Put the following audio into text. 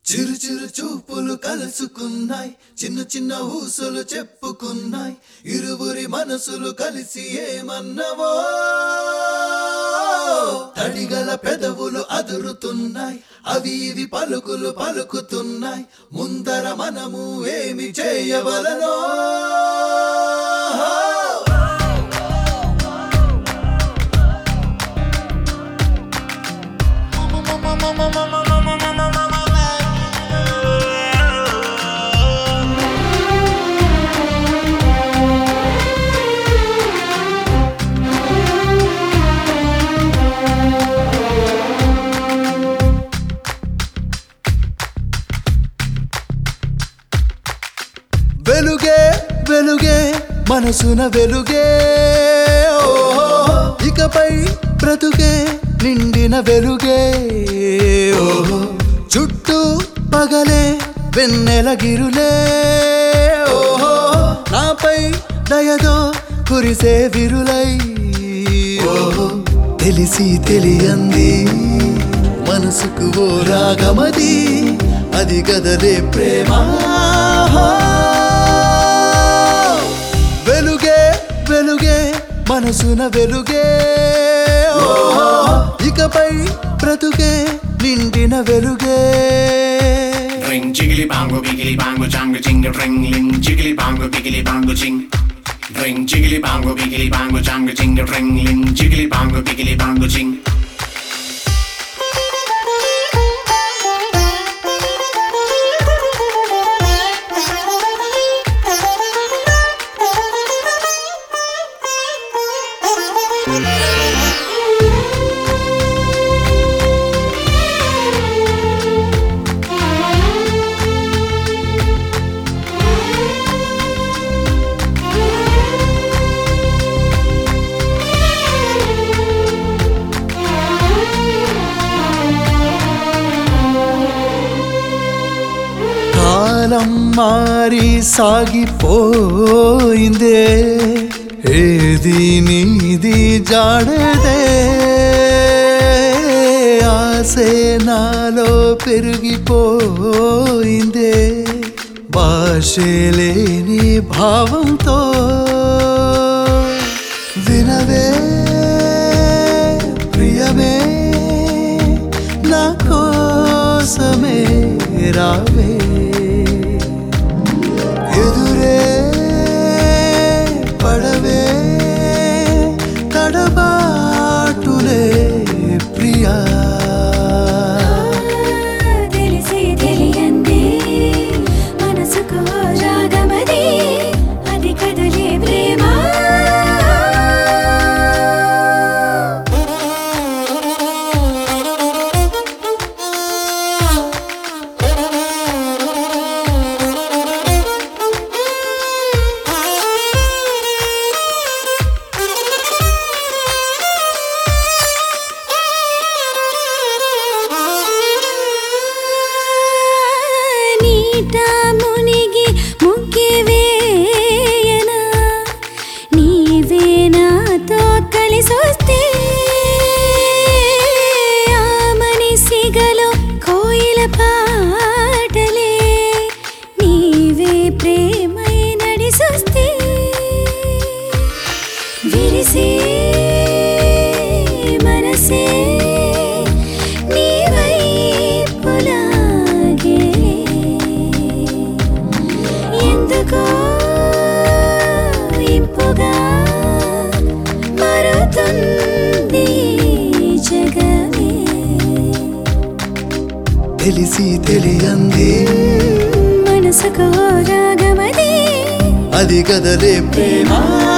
చిరు చిరు చూపులు కలుసుకున్నాయి, చిన్న చిన్న ఊసులు చెప్పుకున్నాయి, ఇరువురి మనసులు కలిసి ఏమన్నవో. తడిగల పెదవులు అదురుతున్నాయి, అవి ఇవి పలుకులు పలుకుతున్నాయి, ముందర మనము ఏమి చేయవలనో. వెలుగే వెలుగే మనసున వెలుగే, ఓహో ఇకపై బ్రతుకే నిండిన వెలుగే. ఓహో చుట్టూ పగలే వెన్నెల గిరులే, ఓహో నాపై దయదో కురిసే విరులై. ఓహో తెలిసి తెలియంది మనసుకు ఓ రాగమది, అది గదలే ప్రేమ. వెలుగే వెలుగే మనసున వెలుగే, ఓహో ఇకపై బ్రతుకే నిండిన వెలుగే. Ring jiggly bongo biggly bongo jango jingle ring ling jiggly bongo biggly bongo jing. Ring jiggly bongo biggly bongo jango jingle ring ling jiggly bongo biggly bongo jing. కాలం మారి సాగిపోయిందే, ఏది నీది జాడదే. ఆసే నాలో పెరిగిపోయిందే, భాషే లేని భావంతో. వినవే ప్రియమే నా కోసమే రావే, ఎదురే పడవే తడబాటులే ప్రియా. తెలిసి తెలియంది మనసుకు రాగమది, అది కదలే ప్రేమ. మునిగి ముగ్గి వేయనా, నీవే నాతో కలిసొస్తే. ఆమని సిగలో కోయిల పాటలే, నీవే ప్రేమై నడిసొస్తే. విరిసే మనసే ఇంపుగా మరుతుంది జగమే. తెలిసి తెలియంది మనసుకు రాగమది, అది గదలే ప్రేమ.